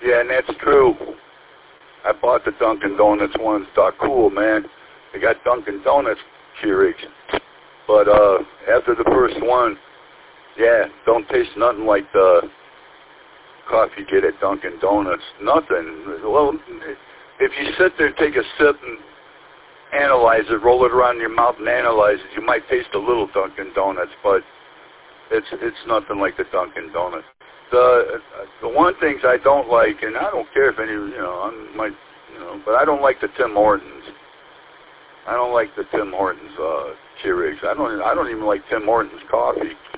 Yeah, and that's true. I bought the Dunkin' Donuts ones. Thought, cool, man. They got Dunkin' Donuts Keurig. But after the first one, yeah, don't taste nothing like the coffee you get at Dunkin' Donuts. Nothing. Well, if you sit there and take a sip and analyze it, roll it around in your mouth and analyze it, you might taste a little Dunkin' Donuts, but it's nothing like the Dunkin' Donuts. The one things I don't like, and I don't care if any, but I don't like the Tim Hortons. I don't like the Tim Hortons Keurigs. I don't even like Tim Hortons coffee.